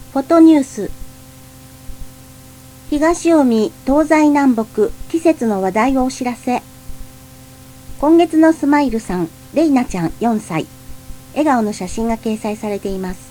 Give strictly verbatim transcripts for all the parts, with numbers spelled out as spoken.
フォトニュース。東近江、東西南北、季節の話題をお知らせ。今月のスマイルさん、レイナちゃんよんさい。笑顔の写真が掲載されています。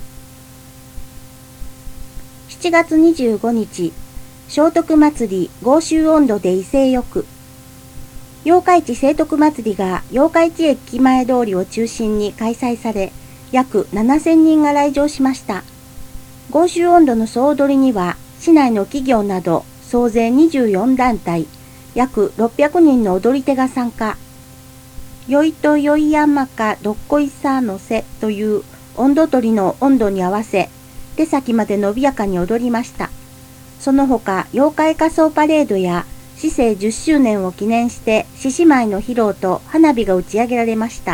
しちがつにじゅうごにち、聖徳祭り、豪州音頭で威勢よく。八日市聖徳祭りが八日市駅前通りを中心に開催され、約ななせんにんが来場しました。豪州音頭の総踊りには、市内の企業など総勢にじゅうよんだんたい、約ろっぴゃくにんの踊り手が参加。よいとよい山かどっこいさのせという音頭取りの音頭に合わせ、手先まで伸びやかに踊りました。その他、妖怪仮装パレードや市政じゅっしゅうねんを記念して獅子舞の披露と花火が打ち上げられました。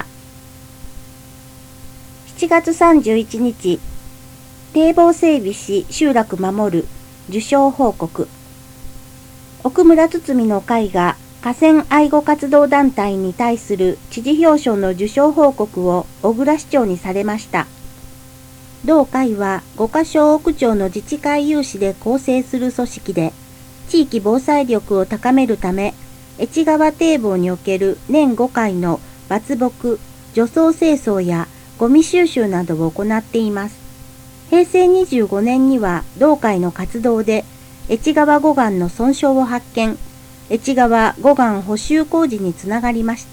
しちがつさんじゅういちにち、堤防整備し集落守る受賞報告。奥村堤の会が河川愛護活動団体に対する知事表彰の受賞報告を小倉市長にされました。同会は五か所奥町の自治会有志で構成する組織で、地域防災力を高めるため、越川堤防における年ごかいの伐木、除草清掃やゴミ収集などを行っています。へいせいにじゅうごねんには同会の活動で越川護岸の損傷を発見、越川護岸補修工事につながりました。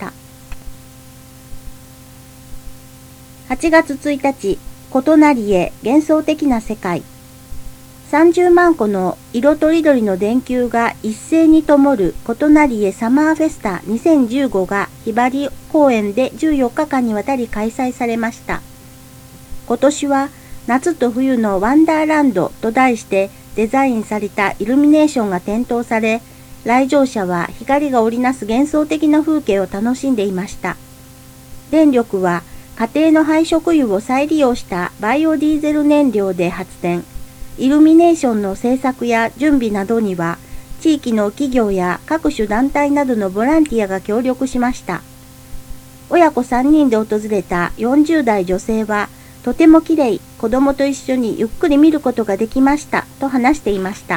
はちがつついたち、異なりへ幻想的な世界。さんじゅうまんこの色とりどりの電球が一斉に灯る異なりへサマーフェスタにせんじゅうごがひばり公園でじゅうよっかかんにわたり開催されました。今年は夏と冬のワンダーランドと題してデザインされたイルミネーションが点灯され、来場者は光が織りなす幻想的な風景を楽しんでいました。電力は家庭の廃食油を再利用したバイオディーゼル燃料で発電。イルミネーションの制作や準備などには地域の企業や各種団体などのボランティアが協力しました。親子さんにんで訪れたよんじゅうだい女性は、とてもきれい、子供と一緒にゆっくり見ることができましたと話していました。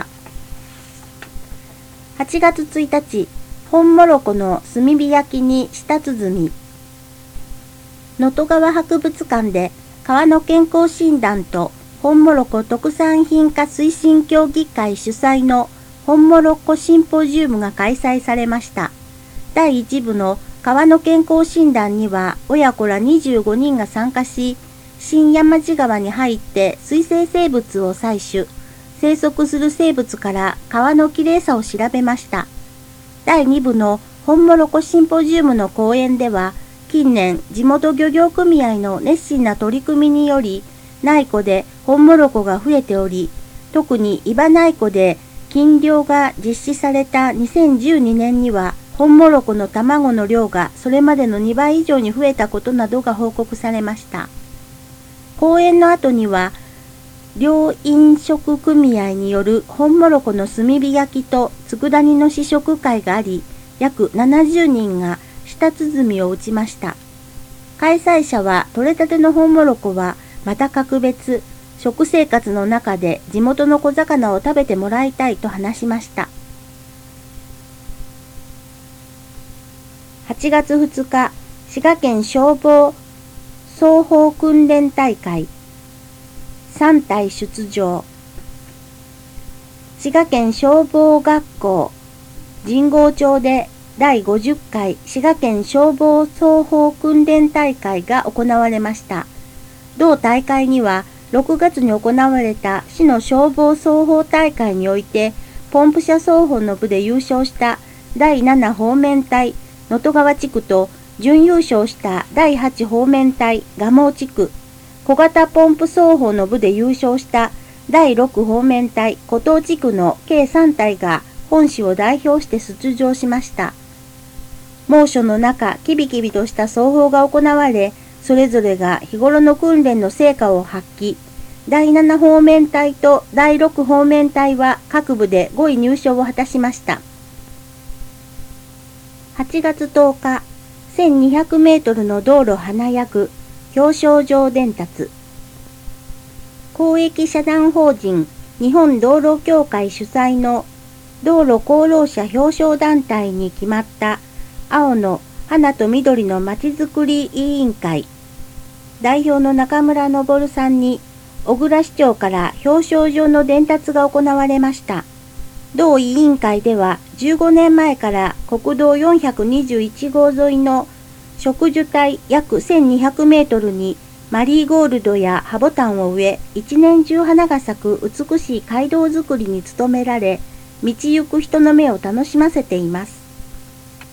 はちがつついたち、本モロコの炭火焼きに舌鼓。能登川博物館で川の健康診断と本モロコ特産品化推進協議会主催の本モロコシンポジウムが開催されました。だいいちぶの川の健康診断には親子らにじゅうごにんが参加し、新山地川に入って水生生物を採取、生息する生物から川のきれいさを調べました。だいにぶの本モロコシンポジウムの講演では、近年地元漁業組合の熱心な取り組みにより、内湖で本モロコが増えており、特に伊庭内湖で禁漁が実施されたにせんじゅうにねんには、本モロコの卵の量がそれまでのにばい以上に増えたことなどが報告されました。講演の後には、両飲食組合による本モロコの炭火焼きと佃煮の試食会があり、約ななじゅうにんが舌鼓を打ちました。開催者は、取れたての本モロコは、また格別、食生活の中で地元の小魚を食べてもらいたいと話しました。はちがつふつか、滋賀県消防双方訓練大会さんたい出場。滋賀県消防学校神保町でだいごじゅっかい滋賀県消防双方訓練大会が行われました。同大会にはろくがつに行われた市の消防双方大会においてポンプ車双方の部で優勝しただいなな方面隊能登川地区と準優勝しただいはち方面隊蒲生地区、小型ポンプ双方の部で優勝しただいろく方面隊古東地区の計さんたいが本市を代表して出場しました。猛暑の中、キビキビとした双方が行われ、それぞれが日頃の訓練の成果を発揮。だいなな方面隊とだいろく方面隊は各部でごい入賞を果たしました。はちがつとおか、せんにひゃくメートルの道路華やぐ、表彰状伝達。 公益社団法人日本道路協会主催の道路功労者表彰団体に決まった青の花と緑のまちづくり委員会。代表の中村昇さんに小倉市長から表彰状の伝達が行われました。同委員会ではじゅうごねんまえから国道よんひゃくにじゅういちごう沿いの植樹帯約せんにひゃくメートルにマリーゴールドやハボタンを植え、一年中花が咲く美しい街道づくりに努められ、道行く人の目を楽しませています。